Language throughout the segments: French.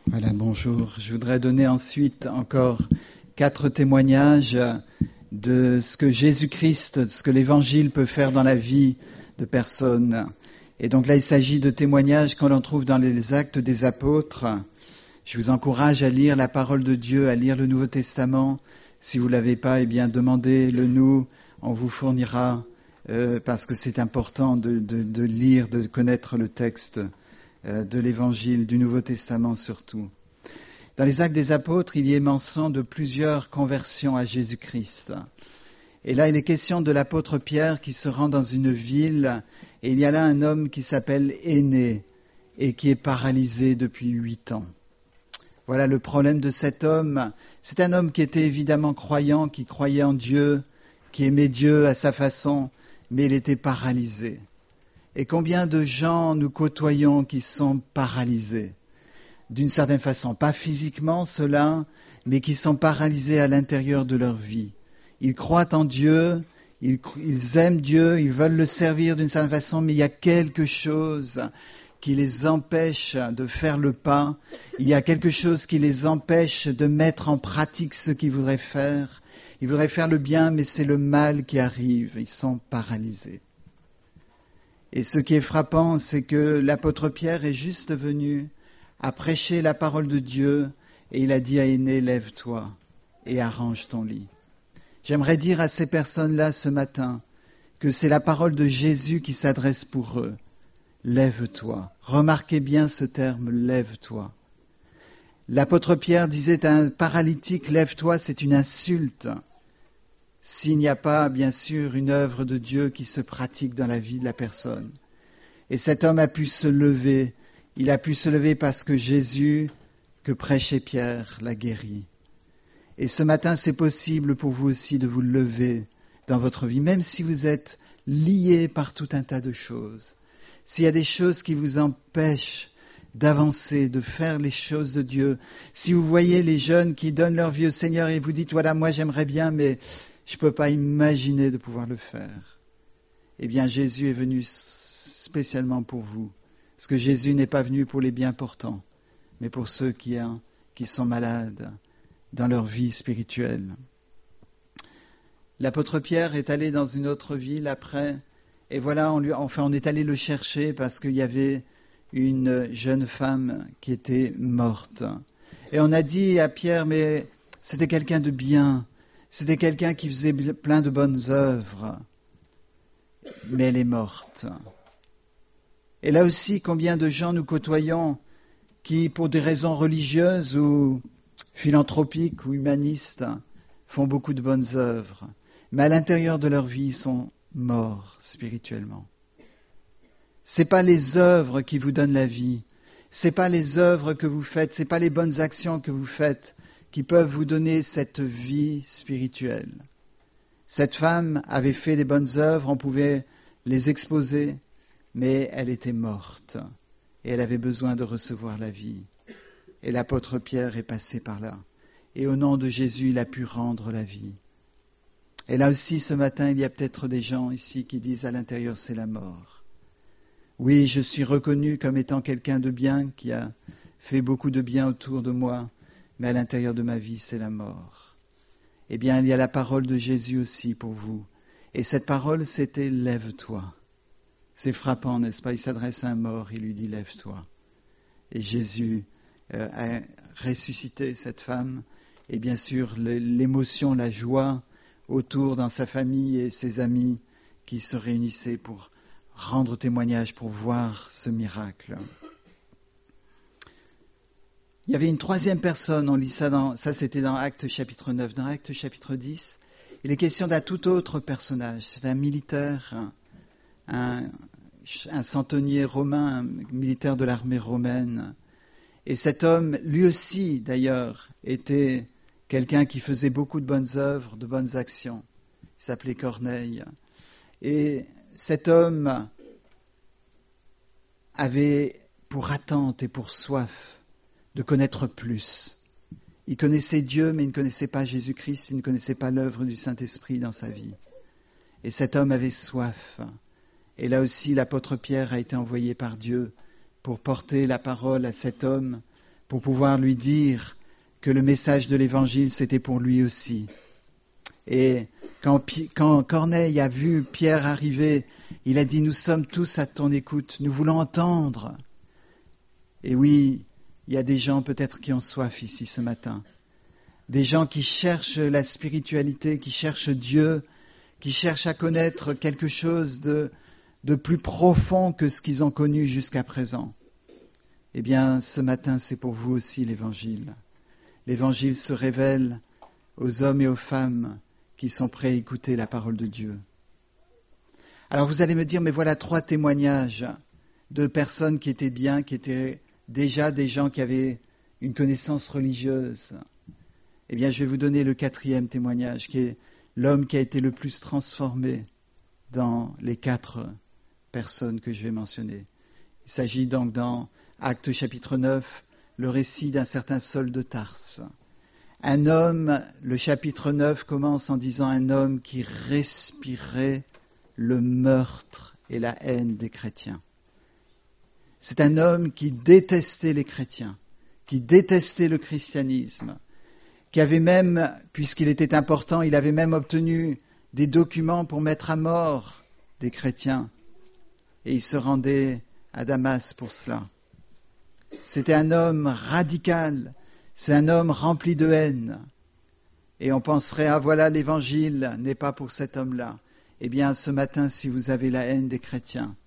Voilà, bonjour. Je voudrais donner ensuite encore 4 témoignages de ce que Jésus-Christ, de ce que l'Évangile peut faire dans la vie de personnes. Et donc là, il s'agit de témoignages qu'on trouve dans les Actes des Apôtres. Je vous encourage à lire la parole de Dieu, à lire le Nouveau Testament. Si vous ne l'avez pas, eh bien, demandez-le nous. On vous fournira, parce que c'est important de lire, de connaître le texte de l'Évangile, du Nouveau Testament surtout. Dans les Actes des Apôtres, il y est mention de plusieurs conversions à Jésus-Christ. Et là, il est question de l'apôtre Pierre qui se rend dans une ville, et il y a là un homme qui s'appelle Énée et qui est paralysé depuis 8 ans. Voilà le problème de cet homme. C'est un homme qui était évidemment croyant, qui croyait en Dieu, qui aimait Dieu à sa façon, mais il était paralysé. Et combien de gens nous côtoyons qui sont paralysés, d'une certaine façon, pas physiquement cela, mais qui sont paralysés à l'intérieur de leur vie. Ils croient en Dieu, ils aiment Dieu, ils veulent le servir d'une certaine façon, mais il y a quelque chose qui les empêche de faire le pas, il y a quelque chose qui les empêche de mettre en pratique ce qu'ils voudraient faire. Ils voudraient faire le bien, mais c'est le mal qui arrive, ils sont paralysés. Et ce qui est frappant, c'est que l'apôtre Pierre est juste venu à prêcher la parole de Dieu et il a dit à Énée, lève-toi et arrange ton lit. J'aimerais dire à ces personnes-là ce matin que c'est la parole de Jésus qui s'adresse pour eux. Lève-toi. Remarquez bien ce terme, lève-toi. L'apôtre Pierre disait à un paralytique, lève-toi, c'est une insulte. S'il n'y a pas, bien sûr, une œuvre de Dieu qui se pratique dans la vie de la personne. Et cet homme a pu se lever. Il a pu se lever parce que Jésus, que prêchait Pierre, l'a guéri. Et ce matin, c'est possible pour vous aussi de vous lever dans votre vie, même si vous êtes liés par tout un tas de choses. S'il y a des choses qui vous empêchent d'avancer, de faire les choses de Dieu, si vous voyez les jeunes qui donnent leur vie au Seigneur et vous dites, voilà, moi j'aimerais bien, mais je ne peux pas imaginer de pouvoir le faire. Eh bien, Jésus est venu spécialement pour vous. Parce que Jésus n'est pas venu pour les bien portants, mais pour ceux qui sont malades dans leur vie spirituelle. L'apôtre Pierre est allé dans une autre ville après, et voilà, on est allé le chercher parce qu'il y avait une jeune femme qui était morte. Et on a dit à Pierre, mais c'était quelqu'un de bien, c'était quelqu'un qui faisait plein de bonnes œuvres, mais elle est morte. Et là aussi, combien de gens nous côtoyons qui, pour des raisons religieuses ou philanthropiques ou humanistes, font beaucoup de bonnes œuvres, mais à l'intérieur de leur vie, ils sont morts spirituellement. C'est pas les œuvres qui vous donnent la vie, c'est pas les œuvres que vous faites, c'est pas les bonnes actions que vous faites qui peuvent vous donner cette vie spirituelle. Cette femme avait fait des bonnes œuvres, on pouvait les exposer, mais elle était morte et elle avait besoin de recevoir la vie. Et l'apôtre Pierre est passé par là. Et au nom de Jésus, il a pu rendre la vie. Et là aussi, ce matin, il y a peut-être des gens ici qui disent à l'intérieur, c'est la mort. Oui, je suis reconnu comme étant quelqu'un de bien qui a fait beaucoup de bien autour de moi, mais à l'intérieur de ma vie, c'est la mort. Eh bien, il y a la parole de Jésus aussi pour vous. Et cette parole, c'était « Lève-toi ». C'est frappant, n'est-ce pas? Il s'adresse à un mort, il lui dit « Lève-toi ». Et Jésus a ressuscité cette femme. Et bien sûr, l'émotion, la joie autour dans sa famille et ses amis qui se réunissaient pour rendre témoignage, pour voir ce miracle. Il y avait une troisième personne, on lit ça, ça c'était dans Actes chapitre 9, dans Actes chapitre 10. Il est question d'un tout autre personnage. C'est un militaire, un centenier romain, un militaire de l'armée romaine. Et cet homme, lui aussi d'ailleurs, était quelqu'un qui faisait beaucoup de bonnes œuvres, de bonnes actions. Il s'appelait Corneille. Et cet homme avait pour attente et pour soif de connaître plus. Il connaissait Dieu, mais il ne connaissait pas Jésus-Christ, il ne connaissait pas l'œuvre du Saint-Esprit dans sa vie. Et cet homme avait soif. Et là aussi, l'apôtre Pierre a été envoyé par Dieu pour porter la parole à cet homme, pour pouvoir lui dire que le message de l'Évangile, c'était pour lui aussi. Et quand Corneille a vu Pierre arriver, il a dit « Nous sommes tous à ton écoute, nous voulons entendre ». Et oui, il y a des gens peut-être qui ont soif ici ce matin. Des gens qui cherchent la spiritualité, qui cherchent Dieu, qui cherchent à connaître quelque chose de plus profond que ce qu'ils ont connu jusqu'à présent. Eh bien, ce matin, c'est pour vous aussi l'Évangile. L'Évangile se révèle aux hommes et aux femmes qui sont prêts à écouter la parole de Dieu. Alors vous allez me dire, mais voilà 3 témoignages de personnes qui étaient bien, qui étaient déjà des gens qui avaient une connaissance religieuse. Eh bien, je vais vous donner le 4e témoignage, qui est l'homme qui a été le plus transformé dans les 4 personnes que je vais mentionner. Il s'agit donc dans Actes chapitre 9, le récit d'un certain Saul de Tarse. Un homme, le chapitre 9 commence en disant un homme qui respirait le meurtre et la haine des chrétiens. C'est un homme qui détestait les chrétiens, qui détestait le christianisme, qui avait même, puisqu'il était important, il avait même obtenu des documents pour mettre à mort des chrétiens. Et il se rendait à Damas pour cela. C'était un homme radical, c'est un homme rempli de haine. Et on penserait, ah voilà, l'évangile n'est pas pour cet homme-là. Eh bien, ce matin, si vous avez la haine des chrétiens,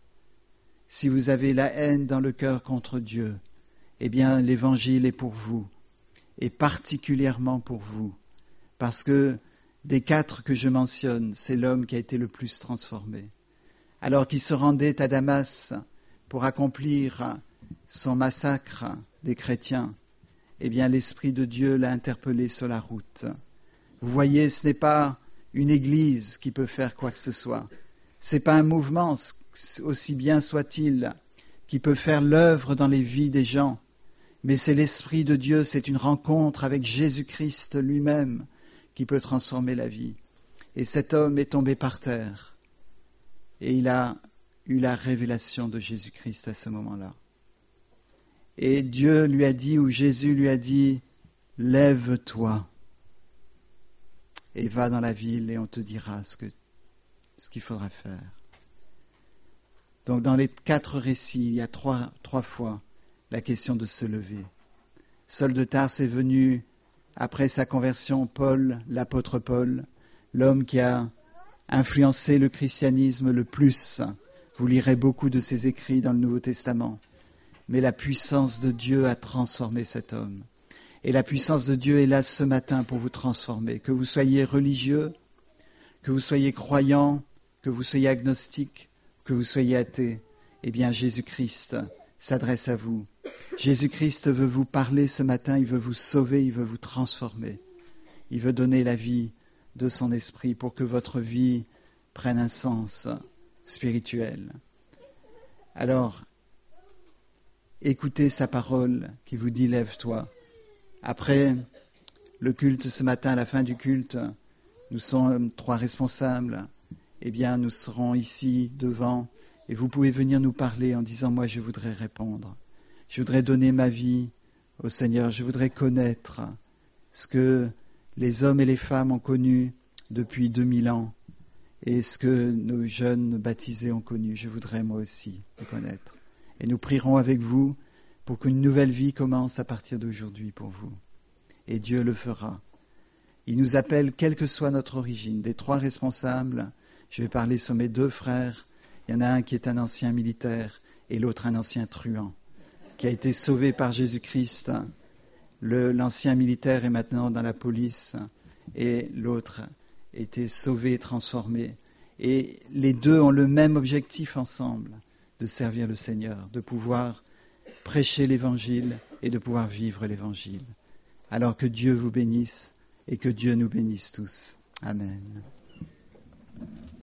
si vous avez la haine dans le cœur contre Dieu, eh bien, l'évangile est pour vous, et particulièrement pour vous, parce que des 4 que je mentionne, c'est l'homme qui a été le plus transformé. Alors qu'il se rendait à Damas pour accomplir son massacre des chrétiens, eh bien, l'Esprit de Dieu l'a interpellé sur la route. Vous voyez, ce n'est pas une église qui peut faire quoi que ce soit. Ce n'est pas un mouvement, aussi bien soit-il, qui peut faire l'œuvre dans les vies des gens. Mais c'est l'Esprit de Dieu, c'est une rencontre avec Jésus-Christ lui-même qui peut transformer la vie. Et cet homme est tombé par terre. Et il a eu la révélation de Jésus-Christ à ce moment-là. Et Dieu lui a dit, ou Jésus lui a dit, « Lève-toi et va dans la ville et on te dira ce qu'il faudra faire. » Donc dans les 4 récits, il y a trois fois la question de se lever. Saul de Tarse est venu, après sa conversion, Paul, l'apôtre Paul, l'homme qui a influencé le christianisme le plus. Vous lirez beaucoup de ses écrits dans le Nouveau Testament. Mais la puissance de Dieu a transformé cet homme. Et la puissance de Dieu est là ce matin pour vous transformer. Que vous soyez religieux, que vous soyez croyant, que vous soyez agnostique, que vous soyez athée, eh bien Jésus-Christ s'adresse à vous. Jésus-Christ veut vous parler ce matin, il veut vous sauver, il veut vous transformer. Il veut donner la vie de son esprit pour que votre vie prenne un sens spirituel. Alors, écoutez sa parole qui vous dit « Lève-toi ». Après le culte ce matin, à la fin du culte, nous sommes 3 responsables. Eh bien, nous serons ici devant et vous pouvez venir nous parler en disant « Moi, je voudrais répondre. Je voudrais donner ma vie au Seigneur. Je voudrais connaître ce que les hommes et les femmes ont connu depuis 2000 ans et ce que nos jeunes baptisés ont connu. Je voudrais moi aussi le connaître. » Et nous prierons avec vous pour qu'une nouvelle vie commence à partir d'aujourd'hui pour vous. Et Dieu le fera. Il nous appelle, quelle que soit notre origine. Des 3 responsables, je vais parler sur mes 2 frères. Il y en a un qui est un ancien militaire et l'autre un ancien truand, qui a été sauvé par Jésus-Christ. L'ancien militaire est maintenant dans la police et l'autre a été sauvé et transformé. Et les 2 ont le même objectif ensemble, de servir le Seigneur, de pouvoir prêcher l'Évangile et de pouvoir vivre l'Évangile. Alors que Dieu vous bénisse et que Dieu nous bénisse tous. Amen.